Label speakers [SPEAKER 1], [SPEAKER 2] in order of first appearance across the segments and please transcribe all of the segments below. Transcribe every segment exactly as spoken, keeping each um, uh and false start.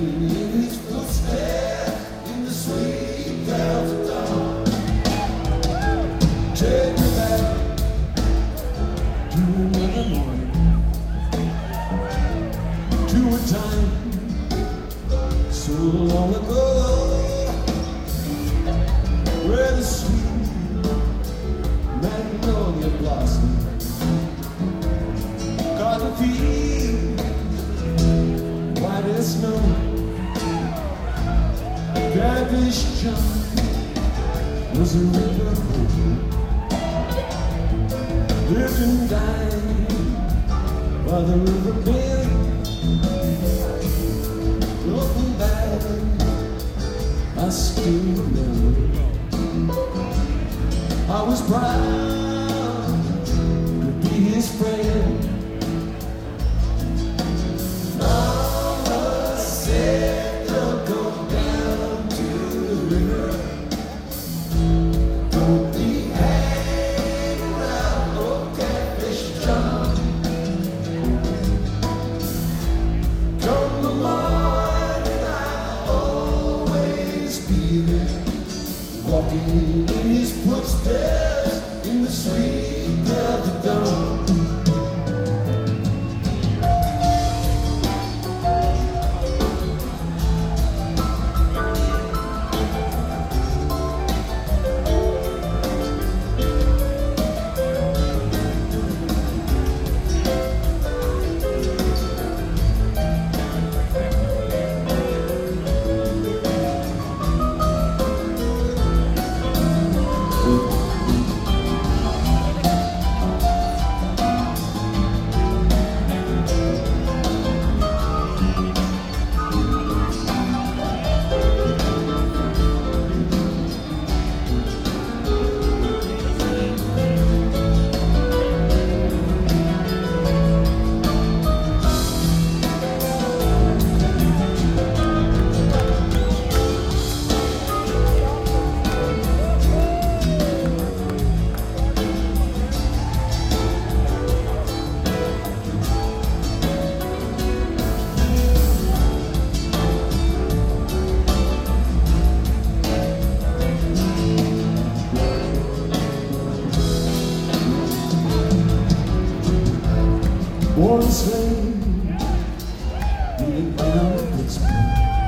[SPEAKER 1] walking in his footsteps in the sweet clouds of dawn. Take me back to another morning, to a time so long ago, where the sweet magnolia blossom caught the field white as snow. Catfish John was a river boy, lived and died by the river bed. Looking back, I still remember I was proud to be his friend. Mama said, don't go down to the river, don't be hanging around old Catfish John. Come the morning, I'll always be there, walking in his footsteps in the sweet clouds of dawn. Born a slave, living down in Pittsburgh,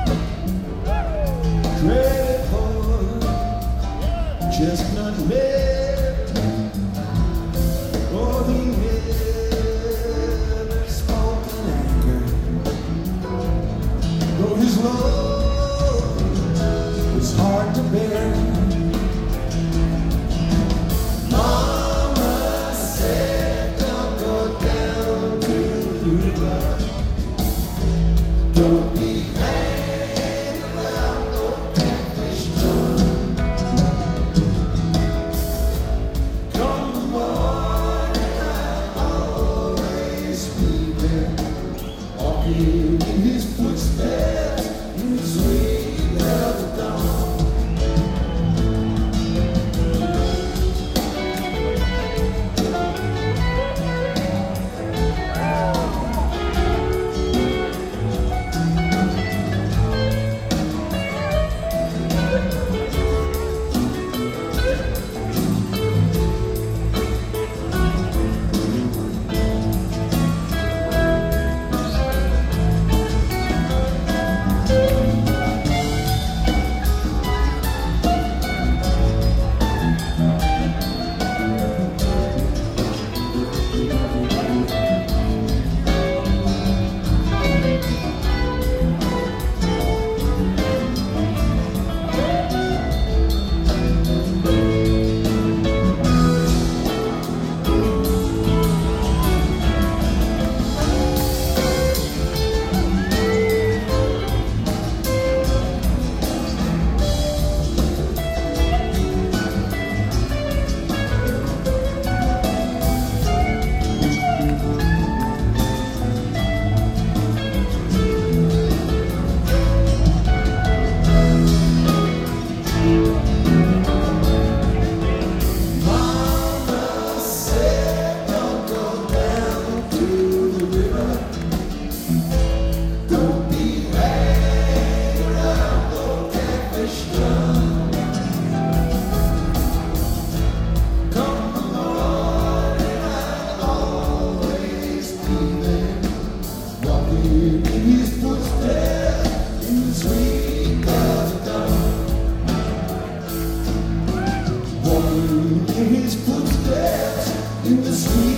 [SPEAKER 1] traded for chestnut red, for the ever smoking anchor. Though his love was hard to bear, Mama said, don't go down, don't be hanging around old Catfish John. Come the morning, I'll always be there, walking in his footsteps in the sweet clouds of dawn. in the sweet